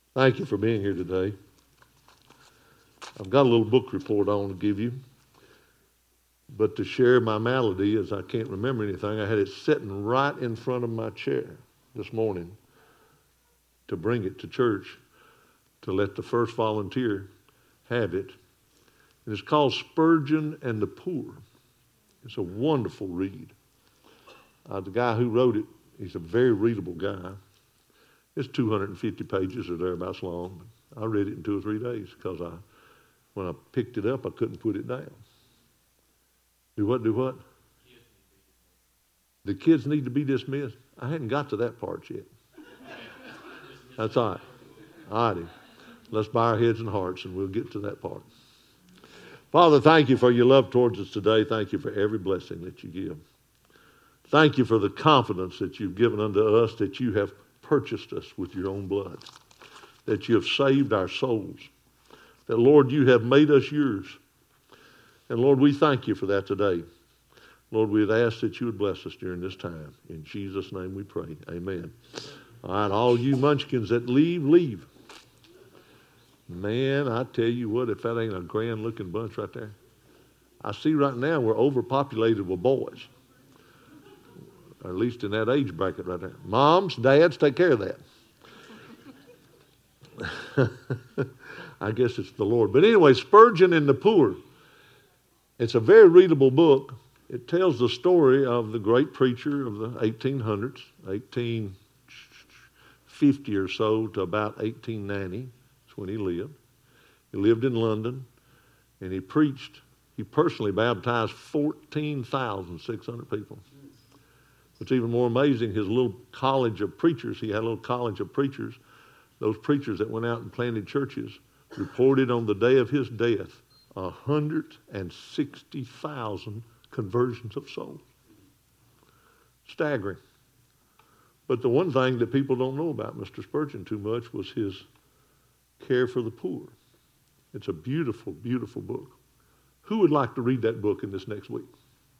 Thank you for being here today. I've got a little book report I want to give you, but to share my malady, as I can't remember anything, I had it sitting right in front of my chair this morning to bring it to church to let the first volunteer have it. And it's called Spurgeon and the Poor. It's a wonderful read. The guy who wrote it, he's a very readable guy. It's 250 pages or thereabouts long. I read it in 2 or 3 days because when I picked it up, I couldn't put it down. Do what? Do what? The kids need to be dismissed. I hadn't got to that part yet. That's all right. All righty. Let's bow our heads and hearts, and we'll get to that part. Father, thank you for your love towards us today. Thank you for every blessing that you give. Thank you for the confidence that you've given unto us, that you have purchased us with your own blood, that you have saved our souls, that, Lord, you have made us yours. And, Lord, we thank you for that today. Lord, we'd ask that you would bless us during this time. In Jesus' name we pray. Amen. All right, all you munchkins that leave, leave. Man, I tell you what, if that ain't a grand-looking bunch right there. I see right now we're overpopulated with boys, or at least in that age bracket right there. Moms, dads, take care of that. I guess it's the Lord. But anyway, Spurgeon and the Poor. It's a very readable book. It tells the story of the great preacher of the 1800s, 1850 or so to about 1890. That's when he lived. He lived in London, and he preached. He personally baptized 14,600 people. What's even more amazing, his little college of preachers, he had a little college of preachers, those preachers that went out and planted churches, reported on the day of his death 160,000 conversions of souls. Staggering. But the one thing that people don't know about Mr. Spurgeon too much was his care for the poor. It's a beautiful, beautiful book. Who would like to read that book in this next week?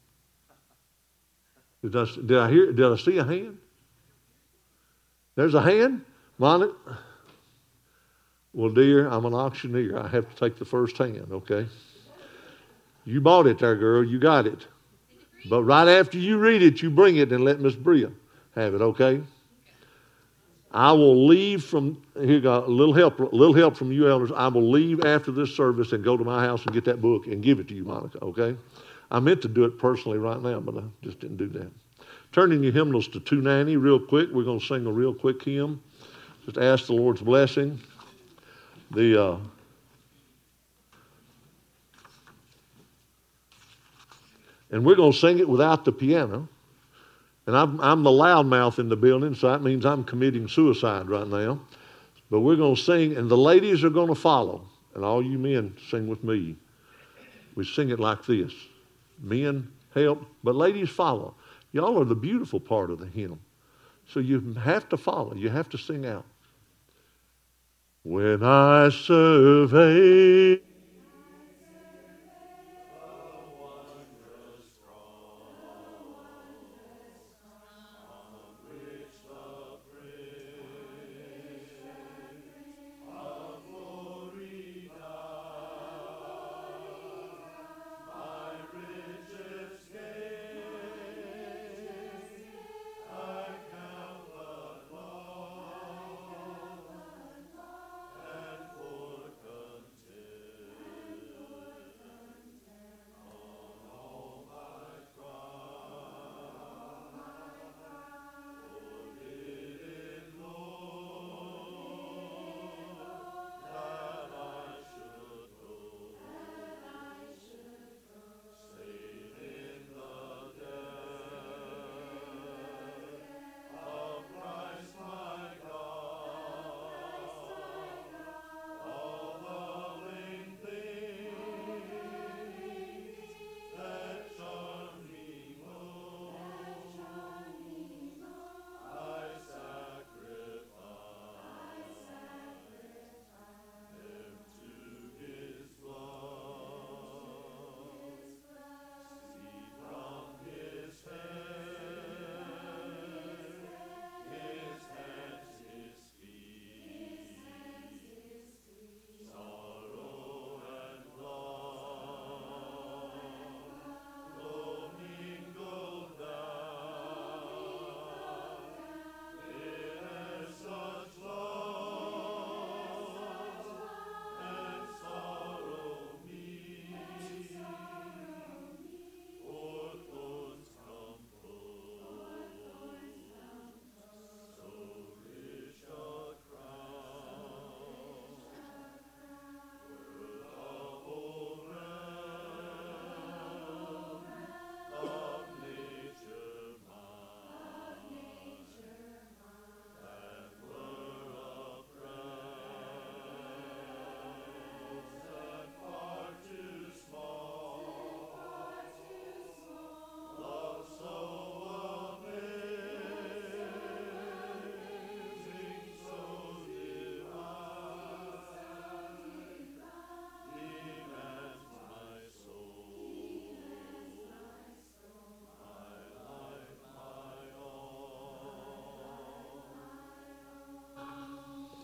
Did I see a hand? There's a hand? Monica? Well, dear, I'm an auctioneer. I have to take the first hand, okay? You bought it there, girl. You got it. But right after you read it, you bring it and let Miss Bria have it, okay? I will leave from, here you go, a little help from you elders. I will leave after this service and go to my house and get that book and give it to you, Monica, okay? I meant to do it personally right now, but I just didn't do that. Turn in your hymnals to 290 real quick. We're going to sing a real quick hymn. Just ask the Lord's blessing. And we're going to sing it without the piano. And I'm the loudmouth in the building, so that means I'm committing suicide right now. But we're going to sing, and the ladies are going to follow. And all you men sing with me. We sing it like this. Men help, but ladies follow. Y'all are the beautiful part of the hymn. So you have to follow. You have to sing out. When I survey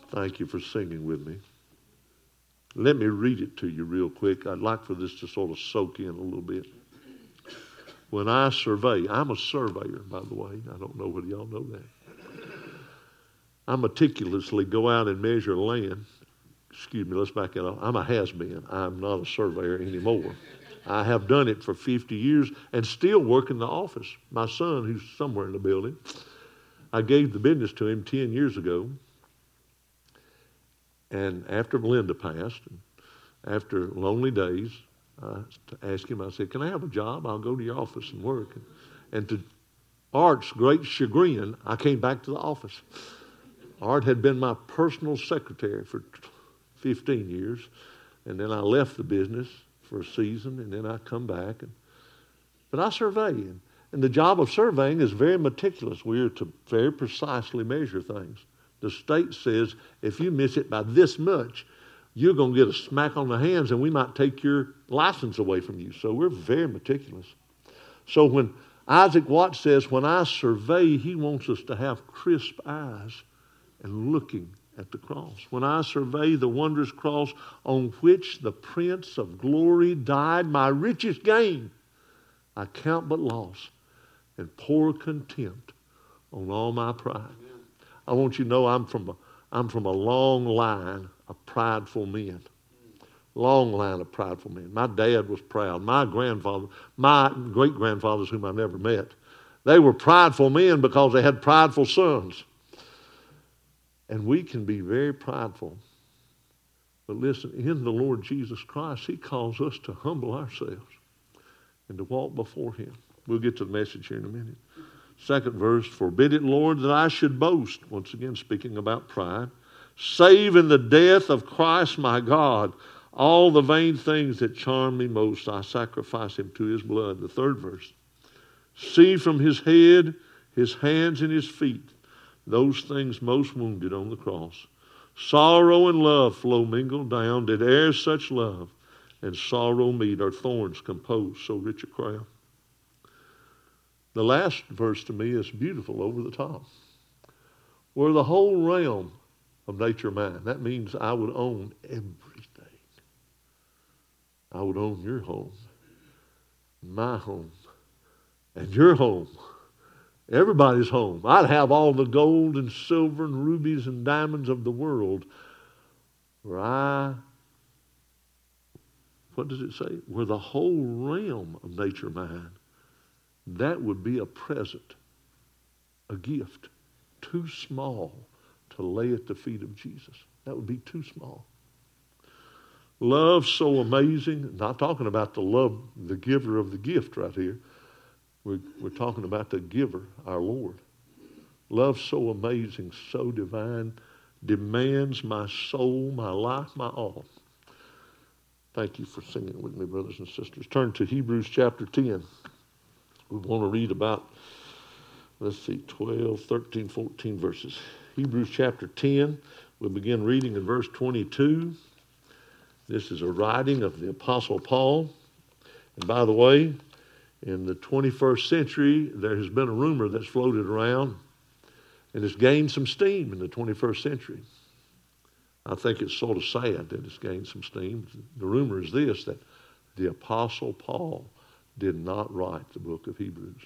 Thank you for singing with me. Let me read it to you real quick. I'd like for this to sort of soak in a little bit. When I survey, I'm a surveyor, by the way. I don't know whether y'all know that. I meticulously go out and measure land. Excuse me, let's back it up. I'm a has-been. I'm not a surveyor anymore. I have done it for 50 years and still work in the office. My son, who's somewhere in the building, I gave the business to him 10 years ago. And after Belinda passed, and after lonely days, I asked him, I said, can I have a job? I'll go to your office and work. And to Art's great chagrin, I came back to the office. Art had been my personal secretary for 15 years. And then I left the business for a season, and then I come back. But I survey. And the job of surveying is very meticulous. We are to very precisely measure things. The state says if you miss it by this much, you're going to get a smack on the hands and we might take your license away from you. So we're very meticulous. So when Isaac Watts says, when I survey, he wants us to have crisp eyes and looking at the cross. When I survey the wondrous cross on which the Prince of Glory died, my richest gain, I count but loss and pour contempt on all my pride. I want you to know I'm from a long line of prideful men. Long line of prideful men. My dad was proud. My great-grandfathers, whom I never met, they were prideful men because they had prideful sons. And we can be very prideful. But listen, in the Lord Jesus Christ, he calls us to humble ourselves and to walk before him. We'll get to the message here in a minute. Second verse, forbid it, Lord, that I should boast. Once again, speaking about pride. Save in the death of Christ my God. All the vain things that charm me most, I sacrifice him to his blood. The third verse. See from his head, his hands, and his feet, those things most wounded on the cross. Sorrow and love flow mingled down. Did e'er such love and sorrow meet, or thorns compose so rich a crown? The last verse to me is beautiful, over the top. Were the whole realm of nature mine, that means I would own everything. I would own your home, my home, and your home. Everybody's home. I'd have all the gold and silver and rubies and diamonds of the world. What does it say? Were the whole realm of nature mine. That would be a present, a gift, too small to lay at the feet of Jesus. That would be too small. Love so amazing, not talking about the love, the giver of the gift right here. We're talking about the giver, our Lord. Love so amazing, so divine, demands my soul, my life, my all. Thank you for singing with me, brothers and sisters. Turn to Hebrews chapter 10. We want to read about, 12, 13, 14 verses. Hebrews chapter 10, we'll begin reading in verse 22. This is a writing of the Apostle Paul. And by the way, in the 21st century, there has been a rumor that's floated around, and it's gained some steam in the 21st century. I think it's sort of sad that it's gained some steam. The rumor is this, that the Apostle Paul did not write the book of Hebrews.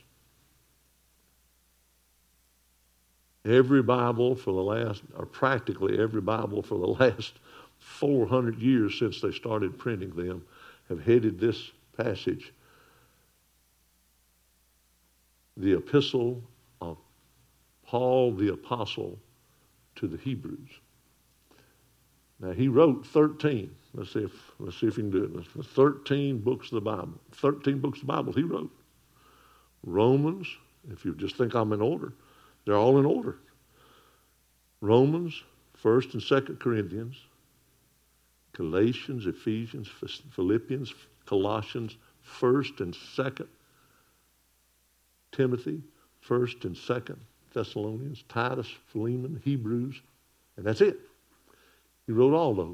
Every Bible for the last, or practically every Bible for the last 400 years since they started printing them, have headed this passage, the epistle of Paul the Apostle to the Hebrews. Now he wrote 13. Let's see if you can do it. 13 books of the Bible. 13 books of the Bible he wrote. Romans, if you just think I'm in order, they're all in order. Romans, 1st and 2nd Corinthians, Galatians, Ephesians, Philippians, Colossians, 1st and 2nd Timothy, 1st and 2nd Thessalonians, Titus, Philemon, Hebrews, and that's it. He wrote all those.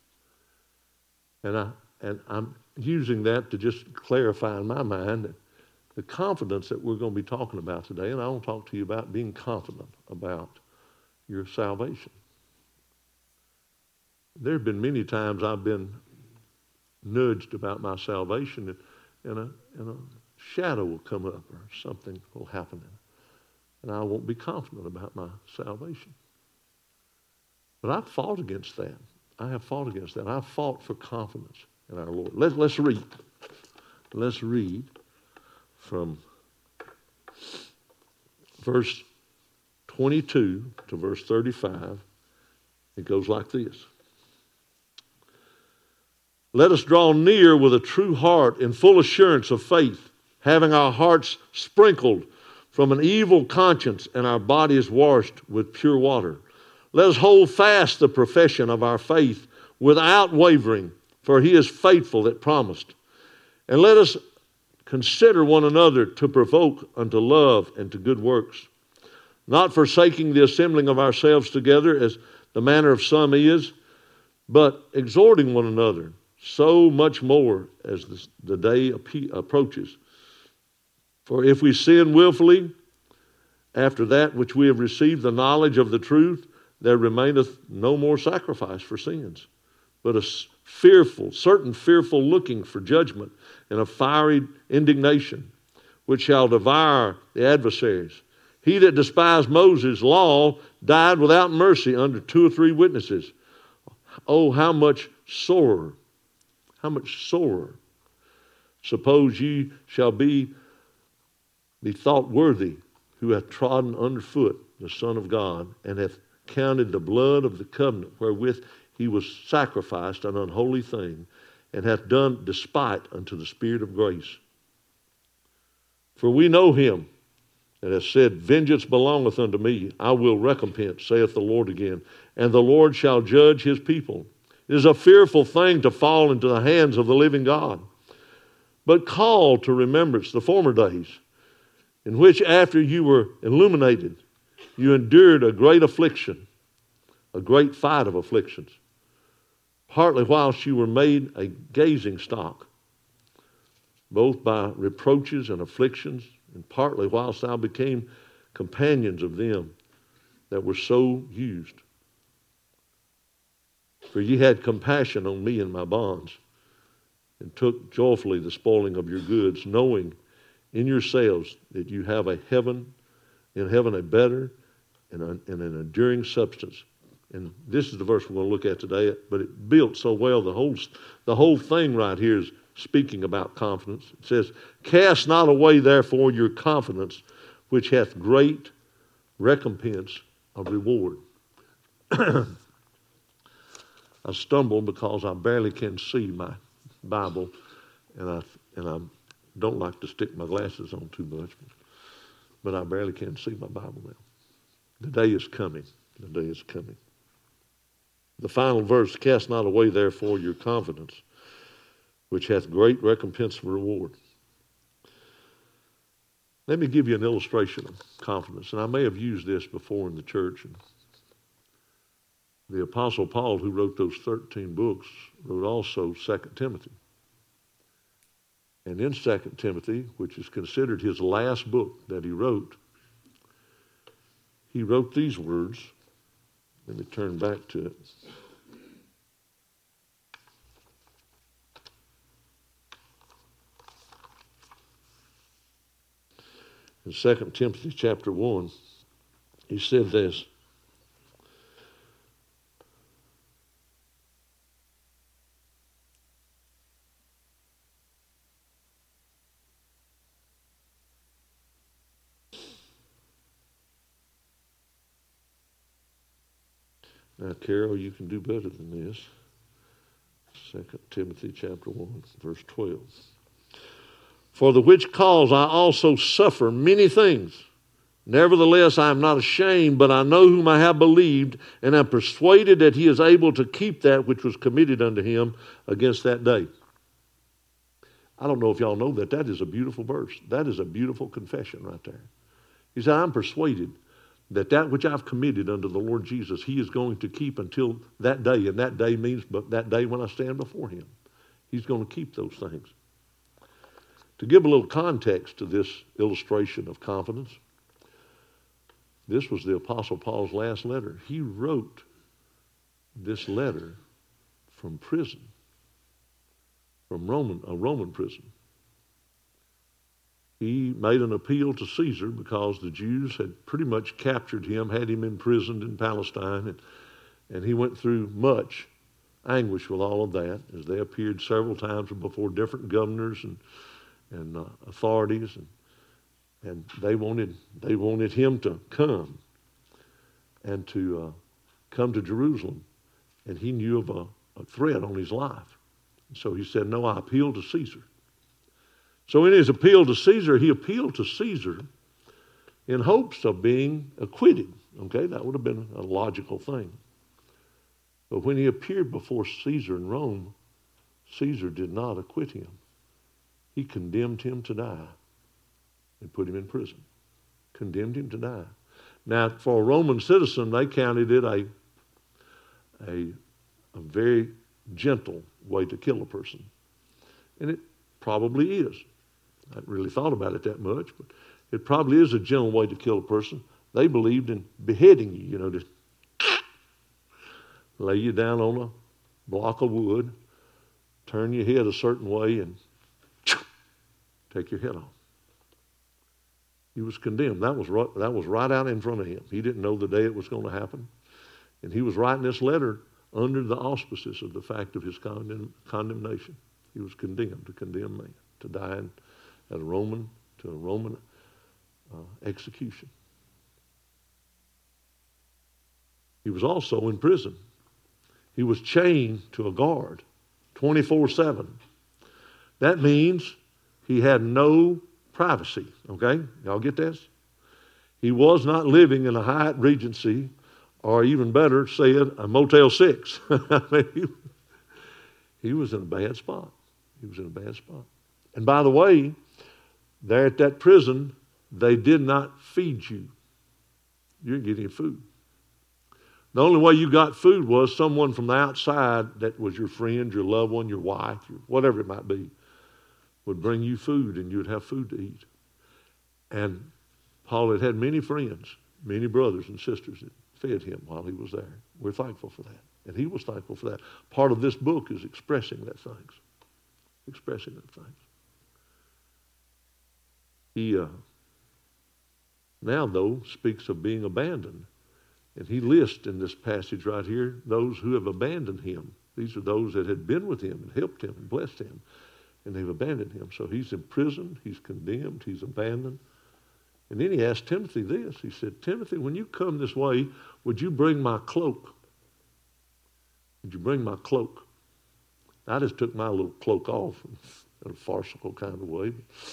And I'm using that to just clarify in my mind that the confidence that we're going to be talking about today, and I want to talk to you about being confident about your salvation. There have been many times I've been nudged about my salvation, and a shadow will come up or something will happen, and I won't be confident about my salvation. But I've fought against that. I have fought against that. I've fought for confidence in our Lord. Let's read. Let's read from verse 22 to verse 35. It goes like this. Let us draw near with a true heart in full assurance of faith, having our hearts sprinkled from an evil conscience and our bodies washed with pure water. Let us hold fast the profession of our faith without wavering, for he is faithful that promised. And let us consider one another to provoke unto love and to good works, not forsaking the assembling of ourselves together as the manner of some is, but exhorting one another, so much more as the day approaches. For if we sin willfully after that which we have received the knowledge of the truth, there remaineth no more sacrifice for sins, but a certain fearful looking for judgment and a fiery indignation, which shall devour the adversaries. He that despised Moses' law died without mercy under 2 or 3 witnesses. Oh, how much sorer, suppose ye shall be thought worthy, who hath trodden underfoot the Son of God, and hath counted the blood of the covenant wherewith he was sacrificed an unholy thing, and hath done despite unto the Spirit of grace. For we know him that hath said, Vengeance belongeth unto me, I will recompense, saith the Lord again, and the Lord shall judge his people. It is a fearful thing to fall into the hands of the living God. But call to remembrance the former days, in which after you were illuminated, you endured a great affliction, a great fight of afflictions, partly whilst you were made a gazing stock, both by reproaches and afflictions, and partly whilst thou became companions of them that were so used. For ye had compassion on me in my bonds, and took joyfully the spoiling of your goods, knowing in yourselves that you have in heaven a better and an enduring substance. And this is the verse we're going to look at today, but it built so well. The whole thing right here is speaking about confidence. It says, Cast not away therefore your confidence, which hath great recompense of reward. I stumble because I barely can see my Bible, and I don't like to stick my glasses on too much, but I barely can see my Bible now. The day is coming. The day is coming. The final verse, Cast not away therefore your confidence, which hath great recompense of reward. Let me give you an illustration of confidence, and I may have used this before in the church. And the Apostle Paul, who wrote those 13 books, wrote also 2 Timothy. And in 2 Timothy, which is considered his last book that he wrote these words. Let me turn back to it. In 2 Timothy chapter 1, he said this. Now, Carol, you can do better than this. 2 Timothy chapter 1, verse 12. For the which cause I also suffer many things. Nevertheless, I am not ashamed, but I know whom I have believed, and am persuaded that he is able to keep that which was committed unto him against that day. I don't know if y'all know that. That is a beautiful verse. That is a beautiful confession right there. He said, I'm persuaded that which I've committed unto the Lord Jesus, he is going to keep until that day. And that day means but that day when I stand before him. He's going to keep those things. To give a little context to this illustration of confidence, this was the Apostle Paul's last letter. He wrote this letter from prison, from a Roman prison. He made an appeal to Caesar because the Jews had pretty much captured him, had him imprisoned in Palestine, and he went through much anguish with all of that as they appeared several times before different governors and authorities, and they wanted him to come and to come to Jerusalem, and he knew of a threat on his life. So he said, no, I appeal to Caesar. So in his appeal to Caesar, he appealed to Caesar in hopes of being acquitted. Okay, that would have been a logical thing. But when he appeared before Caesar in Rome, Caesar did not acquit him. He condemned him to die and put him in prison. Condemned him to die. Now, for a Roman citizen, they counted it a very gentle way to kill a person. And it probably is. I hadn't really thought about it that much, but it probably is a gentle way to kill a person. They believed in beheading you, just lay you down on a block of wood, turn your head a certain way, and take your head off. He was condemned. That was right out in front of him. He didn't know the day it was going to happen. And he was writing this letter under the auspices of the fact of his condemnation. He was condemned to condemn man, to die to a Roman execution. He was also in prison. He was chained to a guard 24/7. That means he had no privacy, okay? Y'all get this? He was not living in a Hyatt Regency, or even better said, a Motel 6. He was in a bad spot. He was in a bad spot. And by the way, there at that prison, they did not feed you. You didn't get any food. The only way you got food was someone from the outside that was your friend, your loved one, your wife, whatever it might be, would bring you food and you'd have food to eat. And Paul had many friends, many brothers and sisters that fed him while he was there. We're thankful for that. And he was thankful for that. Part of this book is expressing that things. Expressing that things. He now, though, speaks of being abandoned. And he lists in this passage right here those who have abandoned him. These are those that had been with him and helped him and blessed him. And they've abandoned him. So he's in prison, he's condemned, he's abandoned. And then he asked Timothy this. He said, Timothy, when you come this way, would you bring my cloak? Would you bring my cloak? I just took my little cloak off in a farcical kind of way.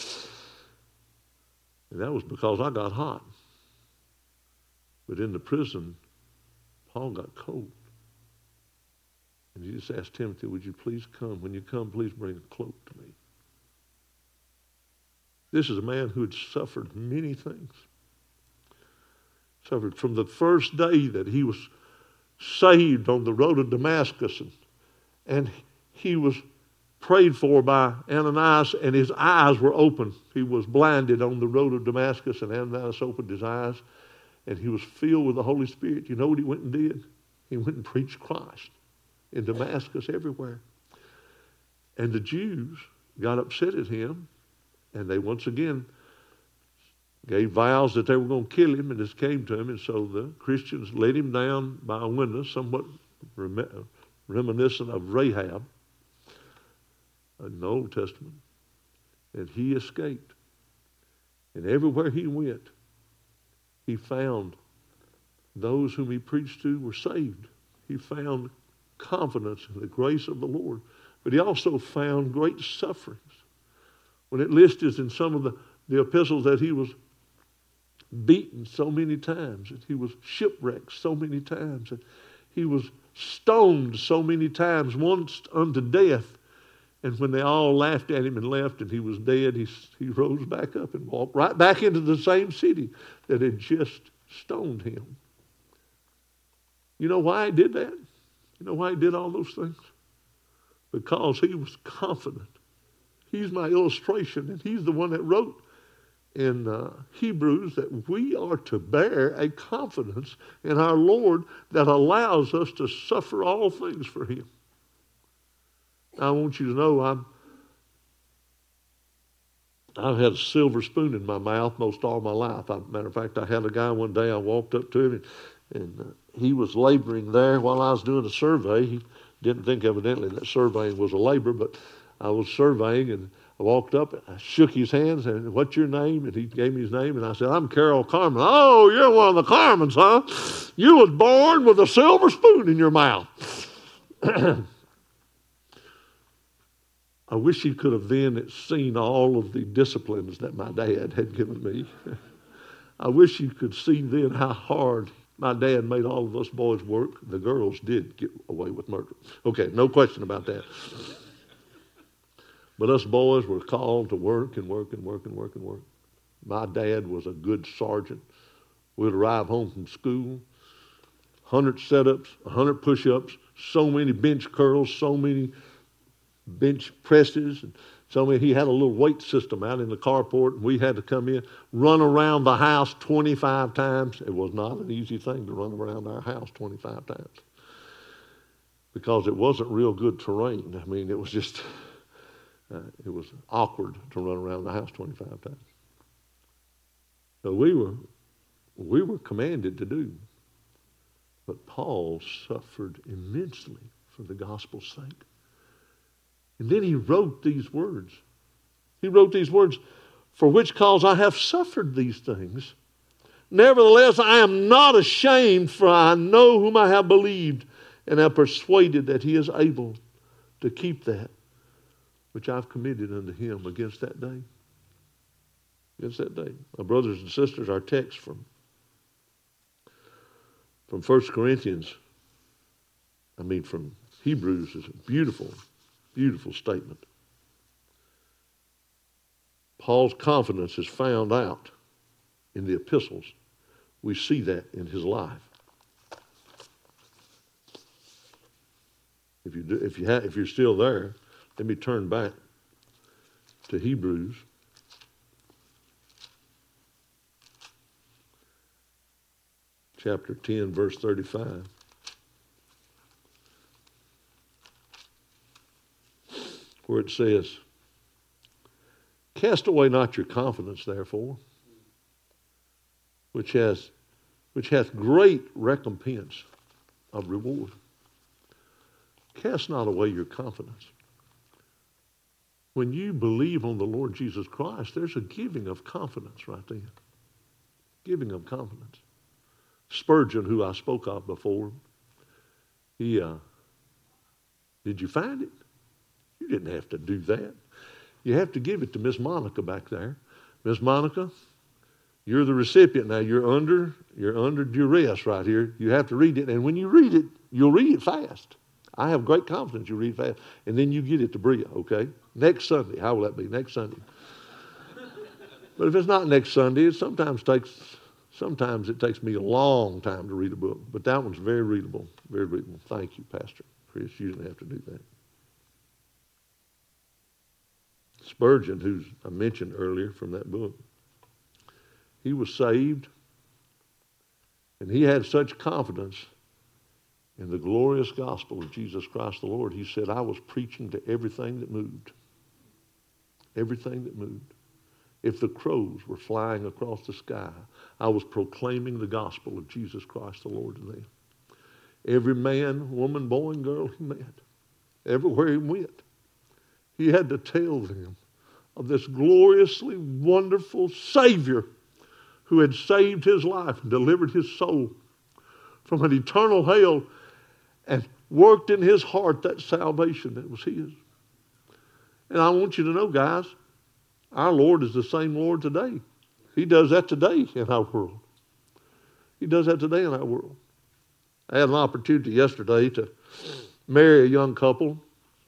And that was because I got hot. But in the prison, Paul got cold. And he just asked Timothy, would you please come? When you come, please bring a cloak to me. This is a man who had suffered many things. Suffered from the first day that he was saved on the road to Damascus. And he was prayed for by Ananias, and his eyes were open. He was blinded on the road of Damascus, and Ananias opened his eyes, and he was filled with the Holy Spirit. You know what he went and did? He went and preached Christ in Damascus everywhere. And the Jews got upset at him, and they once again gave vows that they were going to kill him, and this came to him. And so the Christians let him down by a window, somewhat reminiscent of Rahab in the Old Testament. And he escaped. And everywhere he went, he found those whom he preached to were saved. He found confidence in the grace of the Lord. But he also found great sufferings. When it lists in some of the epistles that he was beaten so many times, and he was shipwrecked so many times, and he was stoned so many times, once unto death. And when they all laughed at him and left and he was dead, he rose back up and walked right back into the same city that had just stoned him. You know why he did that? You know why he did all those things? Because he was confident. He's my illustration, and he's the one that wrote in Hebrews that we are to bear a confidence in our Lord that allows us to suffer all things for him. I want you to know I've had a silver spoon in my mouth most all my life. Matter of fact, I had a guy one day, I walked up to him, and he was laboring there while I was doing a survey. He didn't think evidently that surveying was a labor, but I was surveying, and I walked up, and I shook his hands, and what's your name? And he gave me his name, and I said, I'm Carol Carmen. Oh, you're one of the Carmens, huh? You was born with a silver spoon in your mouth. I wish he could have then seen all of the disciplines that my dad had given me. I wish you could see then how hard my dad made all of us boys work. The girls did get away with murder. Okay, no question about that. But us boys were called to work and work and work and work and work. My dad was a good sergeant. We'd arrive home from school, 100 setups, 100 push-ups, so many bench curls, so many bench presses, and so many. He had a little weight system out in the carport, and we had to come in, run around the house 25 times. It was not an easy thing to run around our house 25 times because it wasn't real good terrain. I mean, it was just, it was awkward to run around the house 25 times. So we were commanded to do. But Paul suffered immensely for the gospel's sake. And then he wrote these words. He wrote these words, for which cause I have suffered these things. Nevertheless, I am not ashamed, for I know whom I have believed, and am persuaded that he is able to keep that which I've committed unto him against that day. Against that day. My brothers and sisters, our text from 1 Corinthians, from Hebrews is a beautiful statement. Paul's confidence is found out in the epistles. We see that in his life. If you're still there, let me turn back to Hebrews. Chapter 10, verse 35. Where it says, cast away not your confidence, therefore, which hath great recompense of reward. Cast not away your confidence. When you believe on the Lord Jesus Christ, there's a giving of confidence right there. Giving of confidence. Spurgeon, who I spoke of before, did you find it? You didn't have to do that. You have to give it to Miss Monica back there. Miss Monica, you're the recipient now. You're under duress right here. You have to read it, and when you read it, you'll read it fast. I have great confidence you read fast, and then you get it to Bria, okay? Next Sunday. How will that be? Next Sunday. But if it's not next Sunday, sometimes it takes me a long time to read a book. But that one's very readable, very readable. Thank you, Pastor Chris. You didn't have to do that. Spurgeon, who I mentioned earlier from that book, he was saved, and he had such confidence in the glorious gospel of Jesus Christ the Lord. He said, I was preaching to everything that moved. Everything that moved. If the crows were flying across the sky, I was proclaiming the gospel of Jesus Christ the Lord to them. Every man, woman, boy, and girl he met, everywhere he went, he had to tell them of this gloriously wonderful Savior who had saved his life and delivered his soul from an eternal hell and worked in his heart that salvation that was his. And I want you to know, guys, our Lord is the same Lord today. He does that today in our world. He does that today in our world. I had an opportunity yesterday to marry a young couple.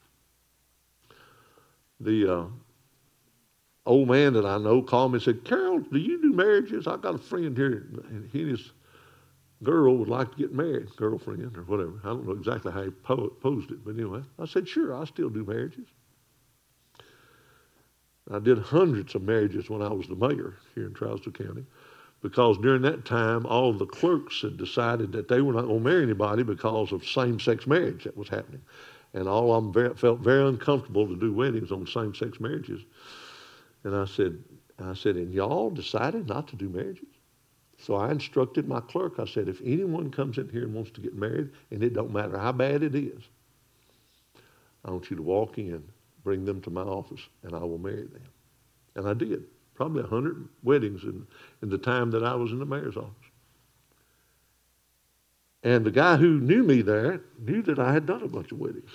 The old man that I know called me and said, Carol, do you do marriages? I got a friend here, and he and his girl would like to get married, girlfriend or whatever. I don't know exactly how he posed it, but anyway. I said, sure, I still do marriages. I did hundreds of marriages when I was the mayor here in Trousdale County, because during that time, all of the clerks had decided that they were not going to marry anybody because of same-sex marriage that was happening. And all of them felt very uncomfortable to do weddings on same-sex marriages. And I said, and y'all decided not to do marriages? So I instructed my clerk. I said, if anyone comes in here and wants to get married, and it don't matter how bad it is, I want you to walk in, bring them to my office, and I will marry them. And I did. Probably 100 weddings in the time that I was in the mayor's office. And the guy who knew me there knew that I had done a bunch of weddings.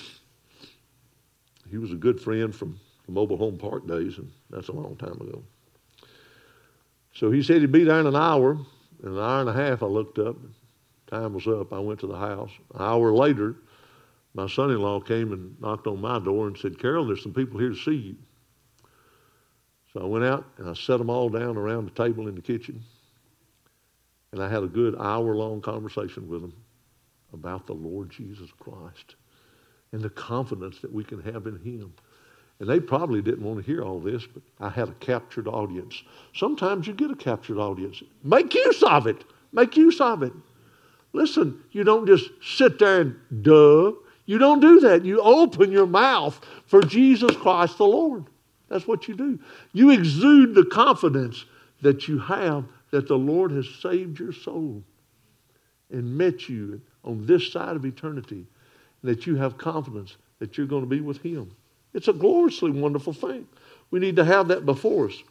He was a good friend from the mobile home park days, and that's a long time ago. So he said he'd be there in an hour. In an hour and a half, I looked up. Time was up. I went to the house. An hour later, my son-in-law came and knocked on my door and said, Carol, there's some people here to see you. So I went out and I set them all down around the table in the kitchen. And I had a good hour-long conversation with them about the Lord Jesus Christ and the confidence that we can have in him. And they probably didn't want to hear all this, but I had a captured audience. Sometimes you get a captured audience. Make use of it. Make use of it. Listen, you don't just sit there and duh. You don't do that. You open your mouth for Jesus Christ the Lord. That's what you do. You exude the confidence that you have that the Lord has saved your soul and met you on this side of eternity, and that you have confidence that you're going to be with him. It's a gloriously wonderful thing. We need to have that before us.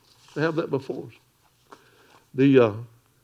The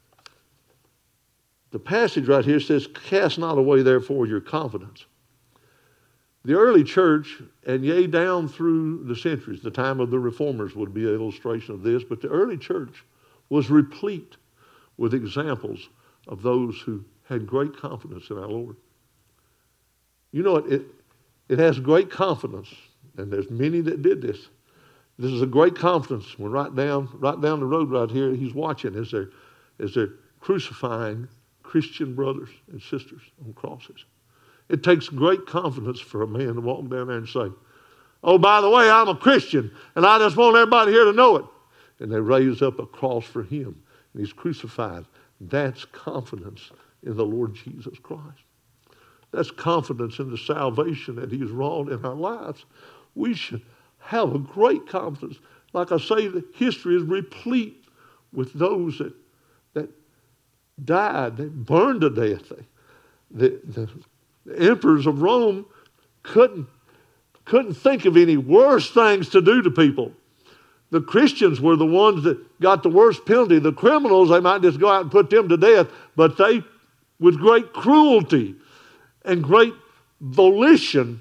passage right here says, cast not away therefore your confidence. The early church, and yea, down through the centuries, the time of the reformers would be an illustration of this, but the early church was replete with examples of those who had great confidence in our Lord. You know, it has great confidence, and there's many that did this. This is a great confidence when right down the road right here, he's watching as they're crucifying Christian brothers and sisters on crosses. It takes great confidence for a man to walk down there and say, oh, by the way, I'm a Christian, and I just want everybody here to know it. And they raise up a cross for him, and he's crucified. That's confidence in the Lord Jesus Christ. That's confidence in the salvation that he's wrought in our lives. We should have a great confidence. Like I say, the history is replete with those that died, they burned to death. The emperors of Rome couldn't think of any worse things to do to people. The Christians were the ones that got the worst penalty. The criminals, they might just go out and put them to death, but they, with great cruelty and great villainy,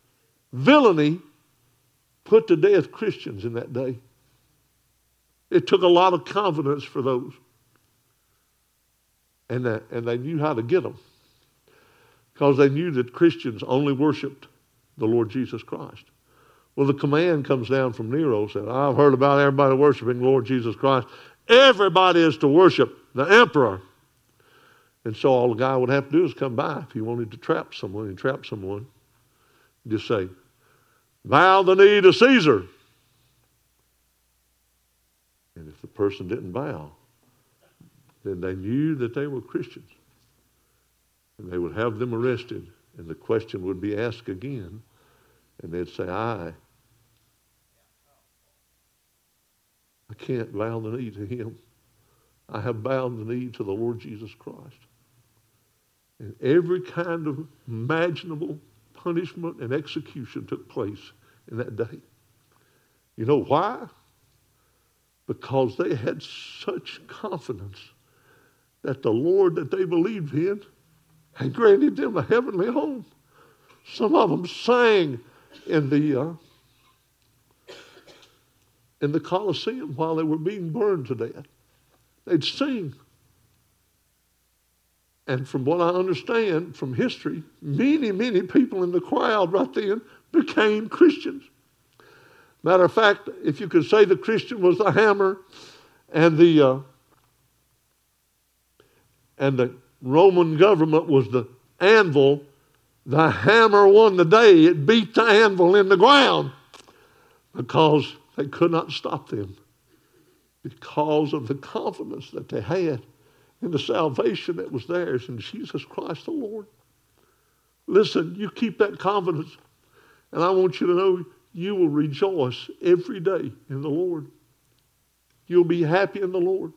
put to death Christians in that day. It took a lot of confidence for those. And they knew how to get them, because they knew that Christians only worshiped the Lord Jesus Christ. Well, the command comes down from Nero, said, I've heard about everybody worshiping the Lord Jesus Christ. Everybody is to worship the emperor. And so all the guy would have to do is come by if he wanted to trap someone. Just say, bow the knee to Caesar. And if the person didn't bow, then they knew that they were Christians. And they would have them arrested, and the question would be asked again, and they'd say, I can't bow the knee to him. I have bowed the knee to the Lord Jesus Christ. And every kind of imaginable punishment and execution took place in that day. You know why? Because they had such confidence that the Lord that they believed in had granted them a heavenly home. Some of them sang in the Colosseum while they were being burned to death. They'd sing. And from what I understand from history, many, many people in the crowd right then became Christians. Matter of fact, if you could say the Christian was the hammer and the Roman government was the anvil, the hammer won the day. It beat the anvil in the ground because they could not stop them, because of the confidence that they had in the salvation that was theirs in Jesus Christ the Lord. Listen, you keep that confidence, and I want you to know you will rejoice every day in the Lord. You'll be happy in the Lord.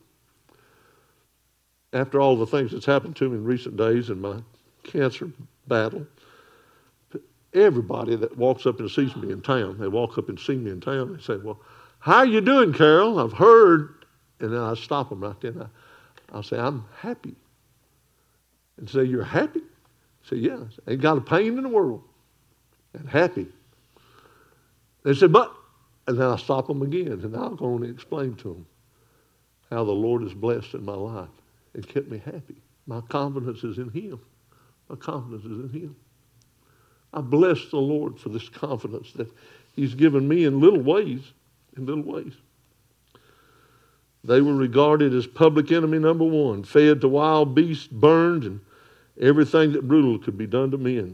After all the things that's happened to me in recent days in my cancer battle, everybody that walks up and sees me in town, they walk up and see me in town, they say, well, how are you doing, Carol? I've heard. And then I stop them right then. I'll say, I'm happy. And say, you're happy? I say, yeah. Ain't got a pain in the world. And happy. They say, but, and then I stop them again, and I'll go on and explain to them how the Lord is blessed in my life and kept me happy. My confidence is in Him. My confidence is in Him. I bless the Lord for this confidence that He's given me in little ways. In little ways. They were regarded as public enemy number one, fed to wild beasts, burned, and everything that brutal could be done to men.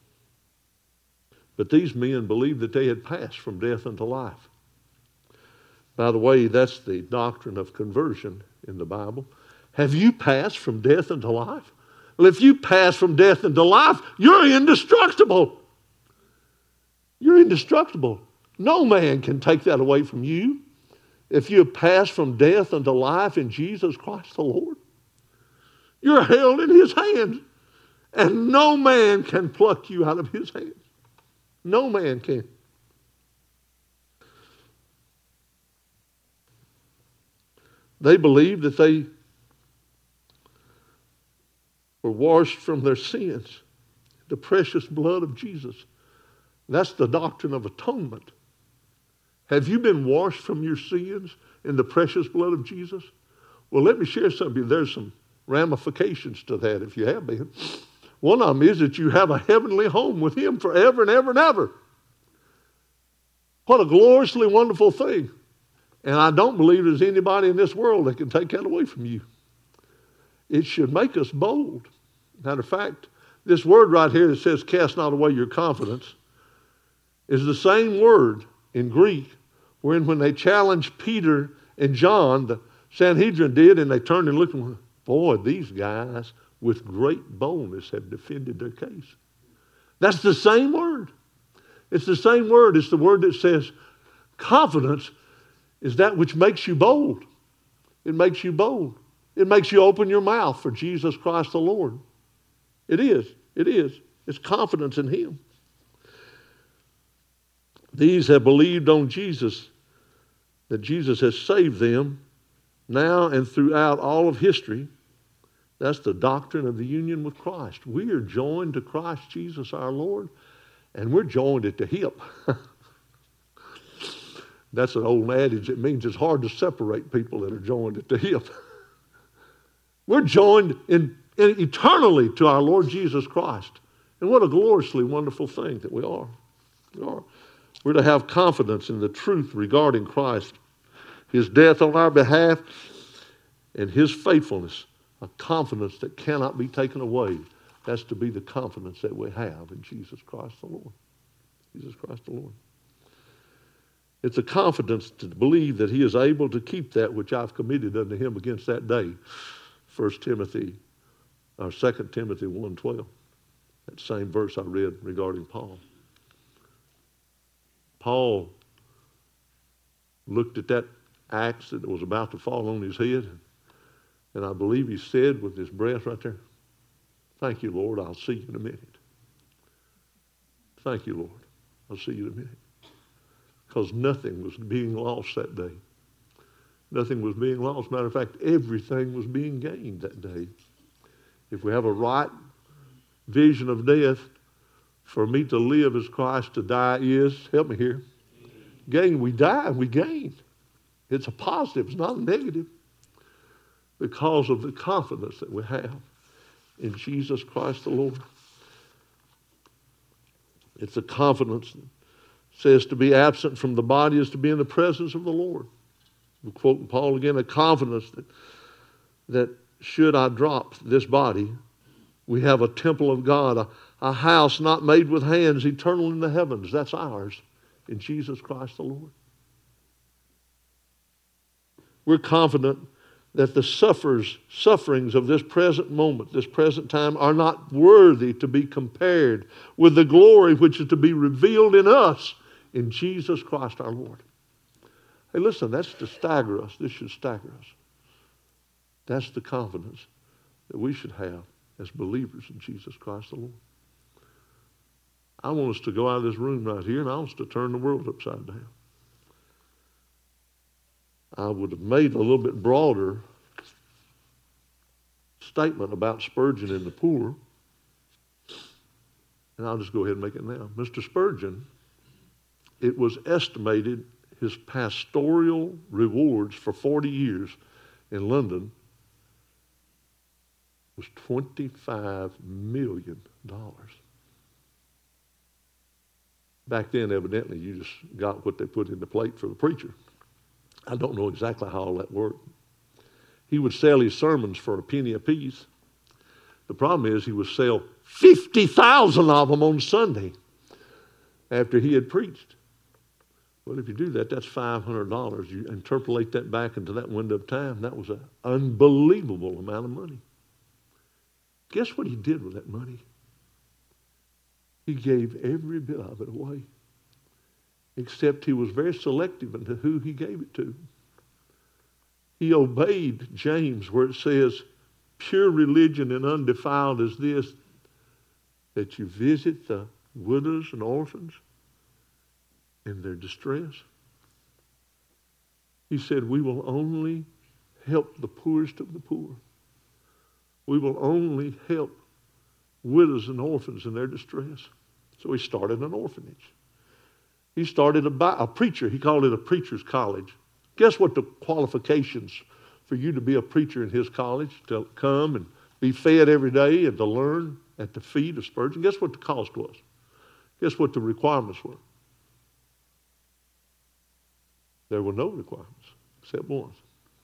But these men believed that they had passed from death unto life. By the way, that's the doctrine of conversion in the Bible. Have you passed from death unto life? Well, if you pass from death into life, you're indestructible. You're indestructible. No man can take that away from you. If you have passed from death unto life in Jesus Christ the Lord, you're held in His hands. And no man can pluck you out of His hands. No man can. They believed that they were washed from their sins, the precious blood of Jesus. That's the doctrine of atonement. Have you been washed from your sins in the precious blood of Jesus? Well, let me share something with you. There's some ramifications to that if you have been. One of them is that you have a heavenly home with Him forever and ever and ever. What a gloriously wonderful thing. And I don't believe there's anybody in this world that can take that away from you. It should make us bold. Matter of fact, this word right here that says, cast not away your confidence, is the same word in Greek when they challenged Peter and John, the Sanhedrin did, and they turned and looked and went, boy, these guys with great boldness have defended their case. That's the same word. It's the same word. It's the word that says confidence is that which makes you bold. It makes you bold. It makes you open your mouth for Jesus Christ the Lord. It is. It is. It's confidence in Him. These have believed on Jesus, that Jesus has saved them now and throughout all of history. That's the doctrine of the union with Christ. We are joined to Christ Jesus our Lord, and we're joined at the hip. That's an old adage. It means it's hard to separate people that are joined at the hip. We're joined in eternally to our Lord Jesus Christ. And what a gloriously wonderful thing that we are. We are. We're to have confidence in the truth regarding Christ, His death on our behalf, and His faithfulness, a confidence that cannot be taken away. That's to be the confidence that we have in Jesus Christ the Lord. Jesus Christ the Lord. It's a confidence to believe that He is able to keep that which I've committed unto Him against that day. 2 Timothy 1:12. That same verse I read regarding Paul. Paul looked at that axe that was about to fall on his head, and I believe he said with his breath right there, thank you, Lord, I'll see you in a minute. Thank you, Lord, I'll see you in a minute. Because nothing was being lost that day. Nothing was being lost. Matter of fact, everything was being gained that day. If we have a right vision of death, for me to live as Christ, to die is, help me here, gain. We die and we gain. It's a positive, it's not a negative. Because of the confidence that we have in Jesus Christ the Lord. It's a confidence that says to be absent from the body is to be in the presence of the Lord. We're quoting Paul again, a confidence that should I drop this body, we have a temple of God, a house not made with hands, eternal in the heavens. That's ours in Jesus Christ the Lord. We're confident that the sufferings of this present moment, this present time, are not worthy to be compared with the glory which is to be revealed in us in Jesus Christ our Lord. Hey, listen, that's to stagger us. This should stagger us. That's the confidence that we should have as believers in Jesus Christ the Lord. I want us to go out of this room right here, and I want us to turn the world upside down. I would have made a little bit broader statement about Spurgeon and the poor, and I'll just go ahead and make it now. Mr. Spurgeon, it was estimated his pastoral rewards for 40 years in London was $25 million. Back then, evidently, you just got what they put in the plate for the preacher. I don't know exactly how all that worked. He would sell his sermons for a penny apiece. The problem is he would sell 50,000 of them on Sunday after he had preached. Well, if you do that, that's $500. You interpolate that back into that window of time. That was an unbelievable amount of money. Guess what he did with that money? He gave every bit of it away. Except he was very selective into who he gave it to. He obeyed James where it says, pure religion and undefiled is this, that you visit the widows and orphans in their distress. He said, we will only help the poorest of the poor. We will only help widows and orphans in their distress. So he started an orphanage. He started a preacher. He called it a preacher's college. Guess what the qualifications for you to be a preacher in his college, to come and be fed every day and to learn at the feet of Spurgeon? Guess what the cost was? Guess what the requirements were? There were no requirements except one.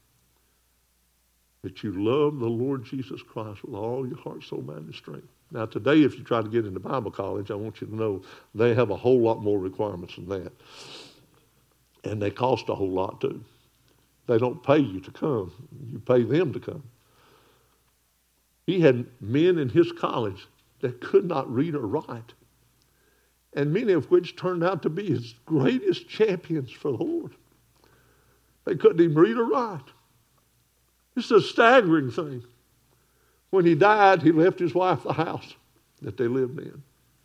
That you love the Lord Jesus Christ with all your heart, soul, mind, and strength. Now today, if you try to get into Bible college, I want you to know they have a whole lot more requirements than that. And they cost a whole lot too. They don't pay you to come. You pay them to come. He had men in his college that could not read or write. And many of which turned out to be his greatest champions for the Lord. They couldn't even read or write. It's a staggering thing. When he died, he left his wife the house that they lived in.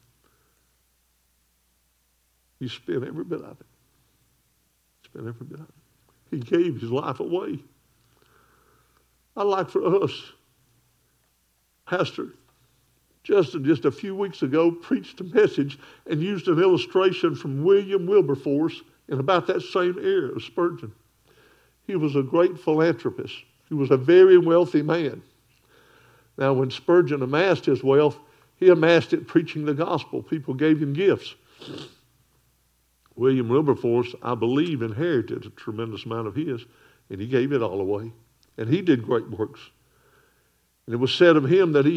He spent every bit of it. Spent every bit of it. He gave his life away. I'd like for us, Pastor Justin just a few weeks ago preached a message and used an illustration from William Wilberforce in about that same era of Spurgeon. He was a great philanthropist. He was a very wealthy man. Now, when Spurgeon amassed his wealth, he amassed it preaching the gospel. People gave him gifts. William Wilberforce, I believe, inherited a tremendous amount of his, and he gave it all away. And he did great works. And it was said of him that he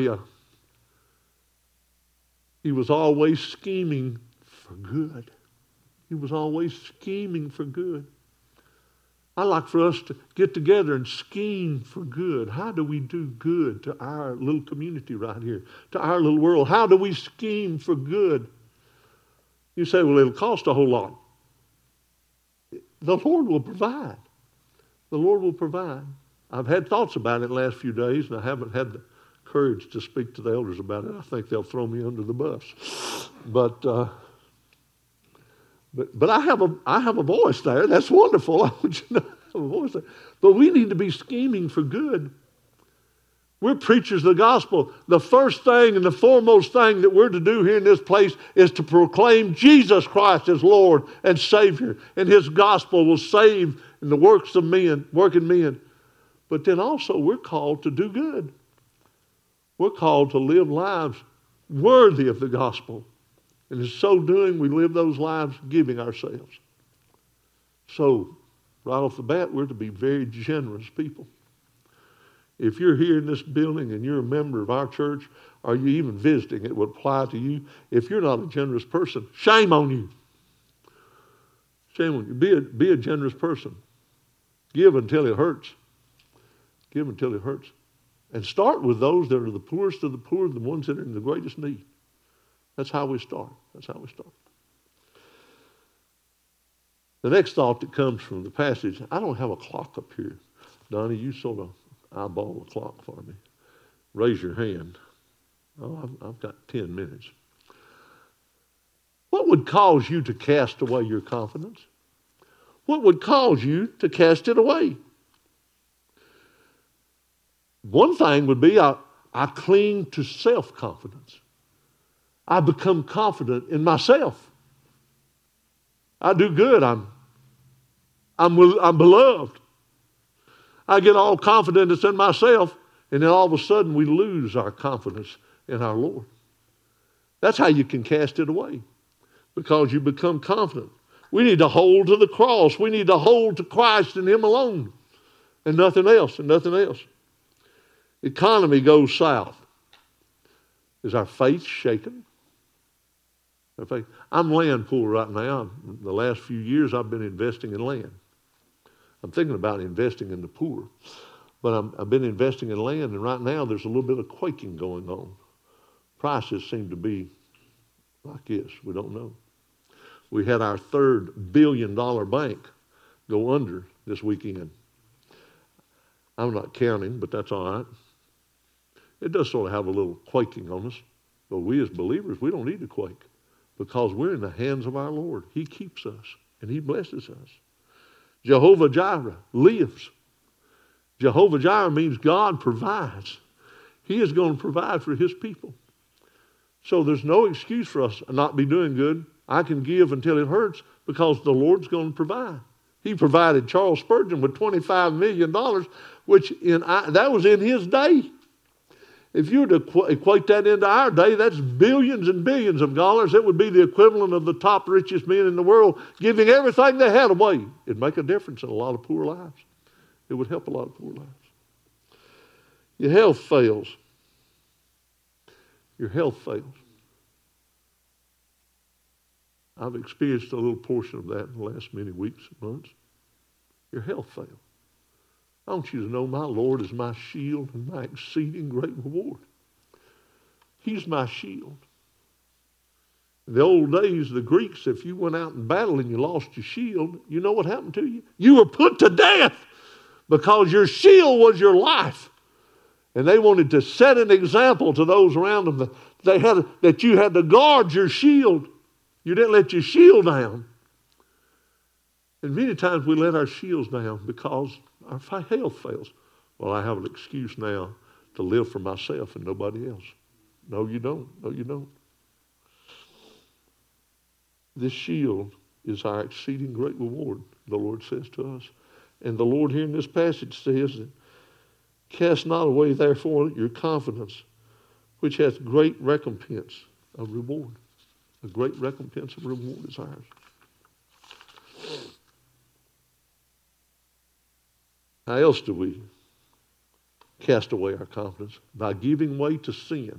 was always scheming for good. He was always scheming for good. I'd like for us to get together and scheme for good. How do we do good to our little community right here, to our little world? How do we scheme for good? You say, well, it'll cost a whole lot. The Lord will provide. The Lord will provide. I've had thoughts about it the last few days, and I haven't had the courage to speak to the elders about it. I think they'll throw me under the bus. But I have a voice there. That's wonderful. I want you to know I have a voice there. But we need to be scheming for good. We're preachers of the gospel. The first thing and the foremost thing that we're to do here in this place is to proclaim Jesus Christ as Lord and Savior. And His gospel will save in the works of men, working men. But then also we're called to do good. We're called to live lives worthy of the gospel. And in so doing, we live those lives giving ourselves. So, right off the bat, we're to be very generous people. If you're here in this building and you're a member of our church, or you even visiting, it would apply to you. If you're not a generous person, shame on you. Shame on you. Be a generous person. Give until it hurts. Give until it hurts. And start with those that are the poorest of the poor, the ones that are in the greatest need. That's how we start. That's how we start. The next thought that comes from the passage, I don't have a clock up here. Donnie, you sort of eyeball the clock for me. Raise your hand. Oh, I've got 10 minutes. What would cause you to cast away your confidence? What would cause you to cast it away? One thing would be I cling to self-confidence. I become confident in myself. I do good. I'm beloved. I get all confidence in myself, and then all of a sudden we lose our confidence in our Lord. That's how you can cast it away, because you become confident. We need to hold to the cross. We need to hold to Christ and Him alone, and nothing else, and nothing else. Economy goes south. Is our faith shaken? I'm land poor right now. The last few years I've been investing in land. I'm thinking about investing in the poor. But I've been investing in land, and right now there's a little bit of quaking going on. Prices seem to be like this. We don't know. We had our third $1 billion bank go under this weekend. I'm not counting, but that's all right. It does sort of have a little quaking on us. But we as believers, we don't need to quake, because we're in the hands of our Lord. He keeps us, and He blesses us. Jehovah Jireh lives. Jehovah Jireh means God provides. He is going to provide for His people. So there's no excuse for us to not be doing good. I can give until it hurts, because the Lord's going to provide. He provided Charles Spurgeon with $25 million, which that was in his day. If you were to equate that into our day, that's billions and billions of dollars. It would be the equivalent of the top richest men in the world giving everything they had away. It'd make a difference in a lot of poor lives. It would help a lot of poor lives. Your health fails. Your health fails. I've experienced a little portion of that in the last many weeks and months. Your health fails. I want you to know my Lord is my shield and my exceeding great reward. He's my shield. In the old days, the Greeks, if you went out in battle and you lost your shield, you know what happened to you? You were put to death, because your shield was your life. And they wanted to set an example to those around them that you had to guard your shield. You didn't let your shield down. And many times we let our shields down because our health fails. Well, I have an excuse now to live for myself and nobody else. No, you don't. No, you don't. This shield is our exceeding great reward, the Lord says to us. And the Lord here in this passage says that, cast not away therefore your confidence, which hath great recompense of reward. A great recompense of reward is ours. How else do we cast away our confidence? By giving way to sin.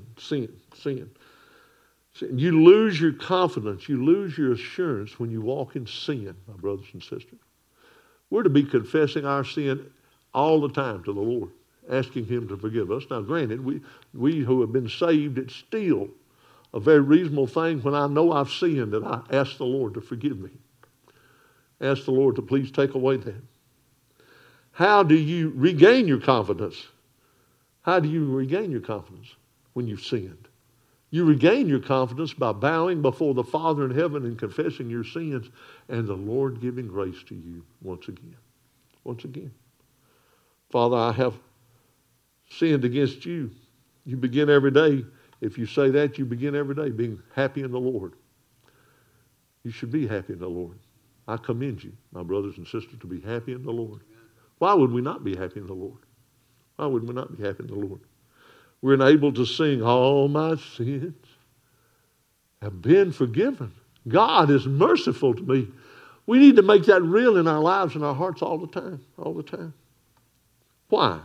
You lose your confidence. You lose your assurance when you walk in sin, my brothers and sisters. We're to be confessing our sin all the time to the Lord, asking Him to forgive us. Now, granted, we who have been saved, it's still a very reasonable thing when I know I've sinned that I ask the Lord to forgive me. Ask the Lord to please take away that. How do you regain your confidence? How do you regain your confidence when you've sinned? You regain your confidence by bowing before the Father in heaven and confessing your sins, and the Lord giving grace to you once again. Once again. Father, I have sinned against you. You begin every day. If you say that, you begin every day being happy in the Lord. You should be happy in the Lord. I commend you, my brothers and sisters, to be happy in the Lord. Why would we not be happy in the Lord? Why would we not be happy in the Lord? We're enabled to sing, all my sins have been forgiven. God is merciful to me. We need to make that real in our lives and our hearts all the time. All the time. Why?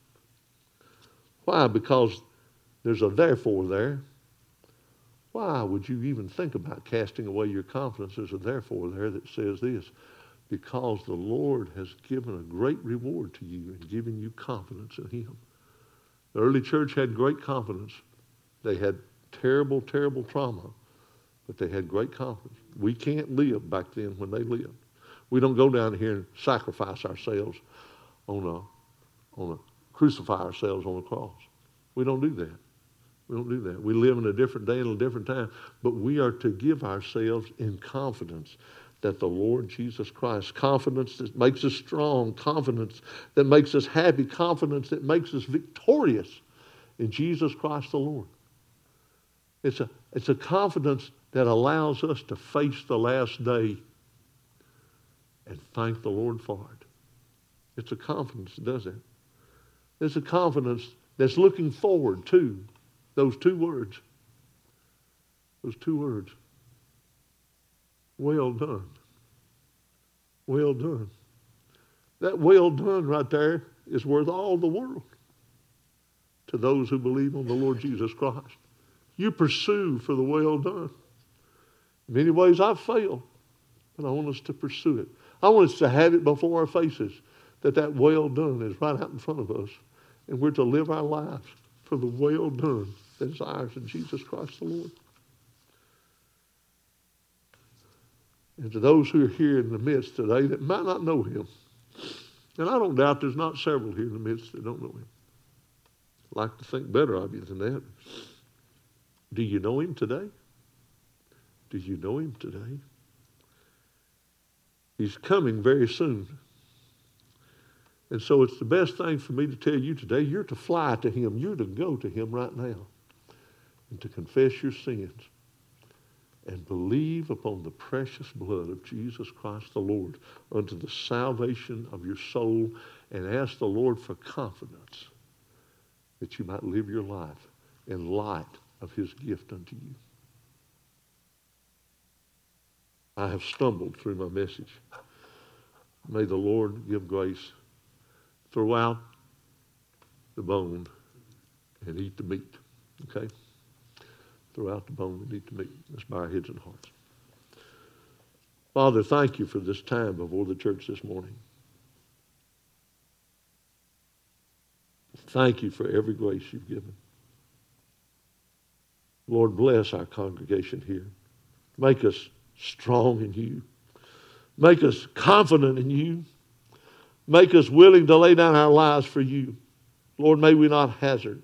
Why? Because there's a therefore there. Why would you even think about casting away your confidence? There's a therefore there that says this. because the Lord has given a great reward to you and given you confidence in him. The early church had great confidence. They had terrible, terrible trauma, but they had great confidence. We can't live back then when they lived. We don't go down here and sacrifice ourselves crucify ourselves on a cross. We don't do that. We don't do that. We live in a different day and a different time, but we are to give ourselves in confidence that the Lord Jesus Christ, confidence that makes us strong, confidence that makes us happy, confidence that makes us victorious in Jesus Christ the Lord. It's a confidence that allows us to face the last day and thank the Lord for it. It's a confidence that does that. It's a confidence that's looking forward to those two words. Those two words. Well done. Well done. That well done right there is worth all the world to those who believe on the Lord Jesus Christ. You pursue for the well done. In many ways I've failed, but I want us to pursue it. I want us to have it before our faces, that well done is right out in front of us, and we're to live our lives for the well done that is ours in Jesus Christ the Lord. And to those who are here in the midst today that might not know him, and I don't doubt there's not several here in the midst that don't know him. I'd like to think better of you than that. Do you know him today? Do you know him today? He's coming very soon. And so it's the best thing for me to tell you today. You're to fly to him. You're to go to him right now and to confess your sins and believe upon the precious blood of Jesus Christ the Lord unto the salvation of your soul, and ask the Lord for confidence that you might live your life in light of his gift unto you. I have stumbled through my message. May the Lord give grace. Throw out the bone and eat the meat. Okay? Throw out the bone and eat the meat. Let's bow our heads and hearts. Father, thank you for this time before the church this morning. Thank you for every grace you've given. Lord, bless our congregation here. Make us strong in you. Make us confident in you. Make us willing to lay down our lives for you. Lord, may we not hazard.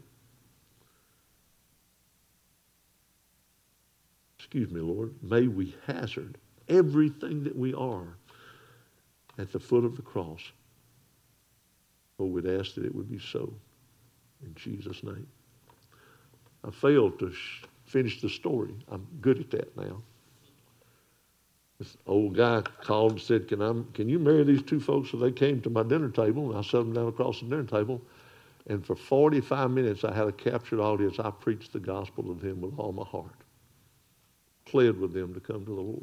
Excuse me, Lord. May we hazard everything that we are at the foot of the cross. Lord, we'd ask that it would be so. In Jesus' name. I failed to finish the story. I'm good at that now. This old guy called and said, can you marry these two folks? So they came to my dinner table, and I sat them down across the dinner table. And for 45 minutes, I had a captured audience. I preached the gospel to them with all my heart. Pled with them to come to the Lord.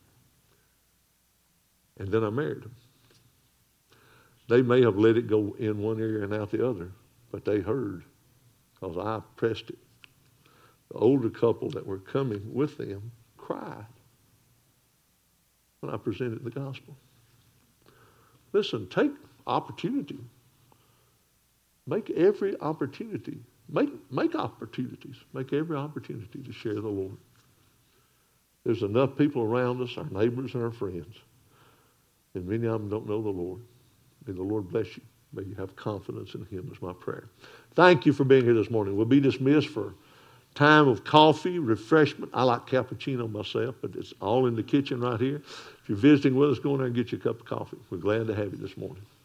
And then I married them. They may have let it go in one ear and out the other, but they heard because I pressed it. The older couple that were coming with them cried when I presented the gospel. Listen, take opportunity. Make every opportunity. Make opportunities. Make every opportunity to share the Lord. There's enough people around us, our neighbors and our friends, and many of them don't know the Lord. May the Lord bless you. May you have confidence in him is my prayer. Thank you for being here this morning. We'll be dismissed for time of coffee, refreshment. I like cappuccino myself, but it's all in the kitchen right here. If you're visiting with us, go in there and get you a cup of coffee. We're glad to have you this morning.